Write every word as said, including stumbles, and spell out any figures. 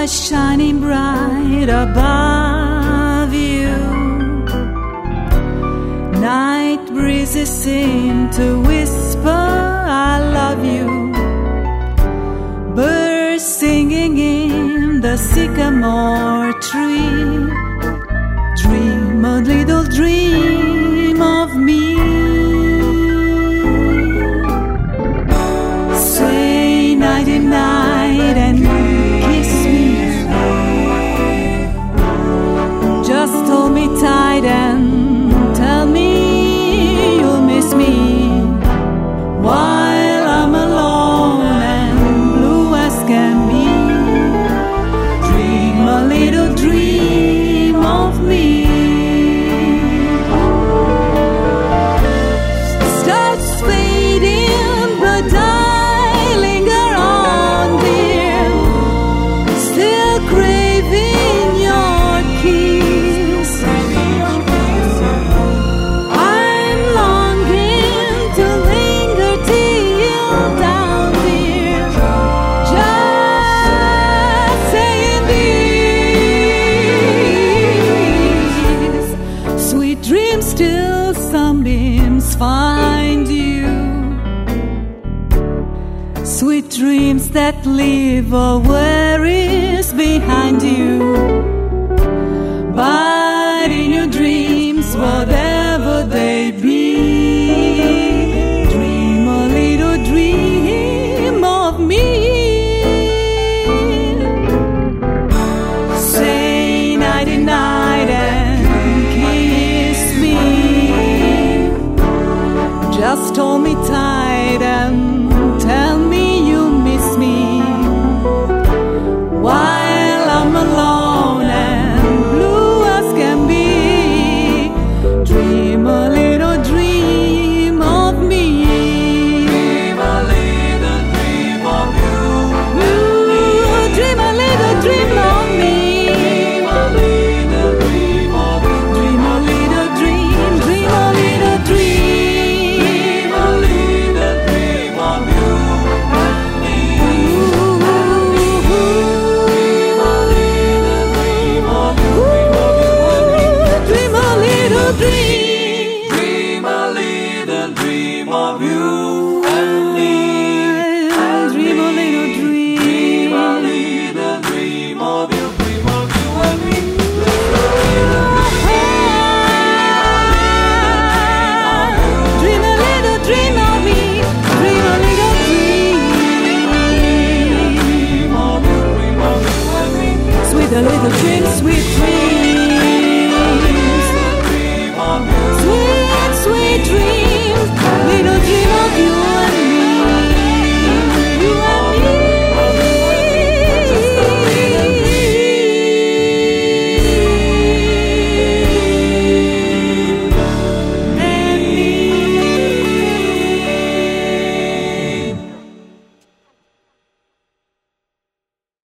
stars shining bright above you. Night breezes seem to whisper, I love you. Birds singing in the sycamore tree. Dream a little dream of me. Say nighty night and kiss me. Just hold me tight and tell me you'll miss me while I'm alone and blue as can be. Dream a little dream of me. Starts fading, but I linger on, dear. Still craving your kiss. I'm longing to linger till down, dear. Just saying this. Sweet dreams till sunbeams find you. Sweet dreams that leave a weary